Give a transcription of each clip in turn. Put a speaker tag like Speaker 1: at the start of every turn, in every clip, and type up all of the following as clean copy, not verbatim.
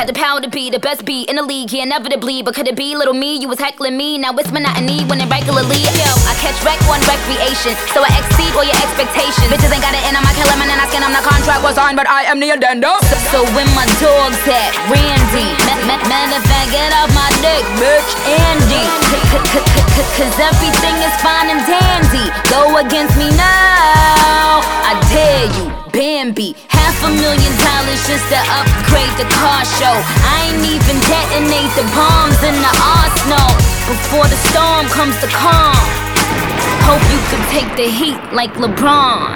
Speaker 1: the power to be the best beat in the league, yeah, inevitably. But could it be little me? You was heckling me, now it's monotony when it regularly. Yo, I catch wreck on recreation, so I exceed all your expectations. Bitches ain't got it in on my killer man and I skin on the contract was signed, but I am the addendum. So when my dog's at Randy, matter of fact, get off my dick, bitch, Andy. Cause everything is fine and dandy. Go against me now, I dare you, Bambi. $500,000 just to upgrade the car show. I ain't even detonate the bombs in the arsenal. Before the storm comes the calm. Hope you could take the heat like LeBron.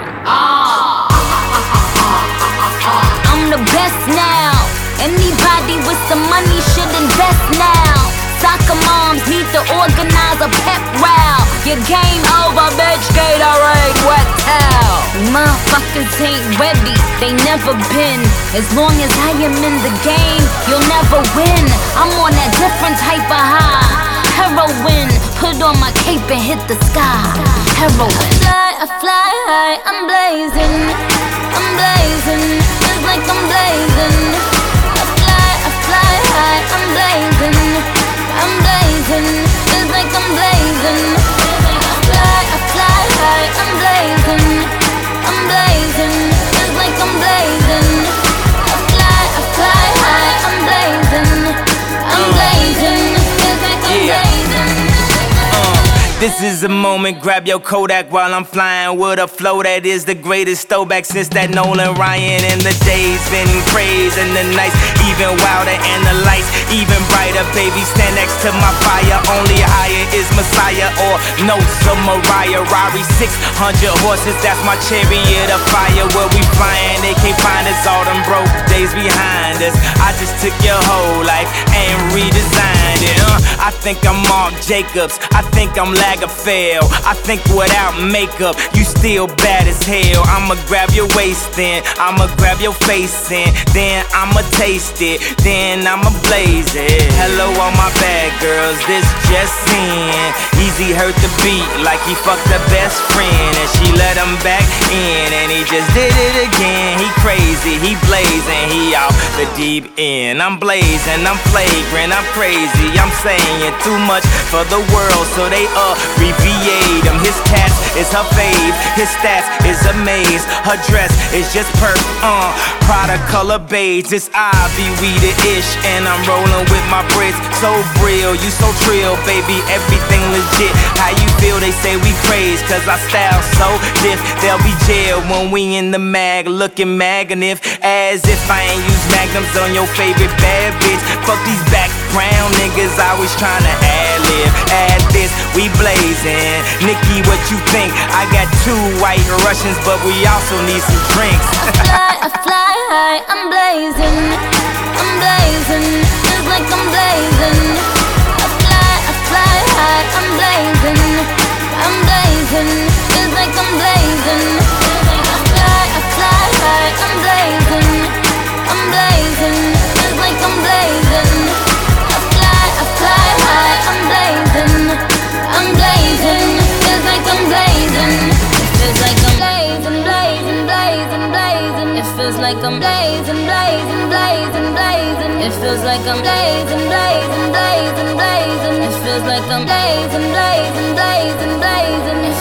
Speaker 1: I'm the best now. Anybody with some money should invest now. Soccer moms need to organize a pep rally. Your game over, bitch, Gatorade, wet towel. Motherfuckers ain't ready, they never been. As long as I am in the game, you'll never win. I'm on that different type of high. Heroin, put on my cape and hit the sky. Heroin. I fly high, I'm blazing. I'm blazing, just like I'm blazing. I fly high, I'm blazing. I'm blazing, just like I'm blazing. I fly high, I'm blazing. I'm blazing, just like I'm blazing. I fly high, I'm blazing. I'm blazing, just like I'm blazing.
Speaker 2: This is a moment, grab your Kodak while I'm flying with a flow that is the greatest throwback since that Nolan Ryan. And the days been praised and the nights even wilder and the lights even brighter. Baby, stand next to my fire. Only higher is Messiah or notes of Mariah. Rari 600 horses, that's my chariot of fire. Where we flying, they can't find us. All them broke days behind us. I just took your whole life and redesigned it. I think I'm Mark Jacobs. I think I'm Lagerfeld. I think without makeup, you still bad as hell. I'ma grab your waist in, I'ma grab your face in, then I'ma taste it, then I'ma blaze it. Hello all my bad girls, this just in. Easy hurt the beat like he fucked her best friend, and she let him back in, and he just did it again. He crazy, he blazing, he off the deep end. I'm blazing, I'm flagrant, I'm crazy, I'm saying too much for the world, so they abbreviate him. His cats is her fave, his stats is a maze. Her dress is just perp, Prada color beige. It's Ivy, we the ish, and I'm rolling with my bricks. So real, you so trill, baby, everything legit. How you feel? They say we crazy, cause our style so diff. They'll be jailed when we in the mag, looking magnif, as if I ain't use magnums on your favorite bad bitch. Fuck these background niggas, always tryna ad-lib. Add this, we blazing. Nikki, what you think? I got 2 white Russians, but we also need some drinks.
Speaker 1: I fly high, I'm blazing. I'm blazing, just like I'm blazing. I fly high, I'm blazing. I'm blazing, just like I'm blazing. I fly high, I'm blazing. I'm blazing, just like I'm blazing. I fly high, I'm blazing. I'm blazing, just like I'm blazing. It feels like I'm blazing, blazing, blazing, blazing. It feels like I'm blazing, blazing, blazing, blazing. It feels like I'm blazing, blazing, blazing, blazing. It feels like I'm blazing, blazing, blazing, blazing.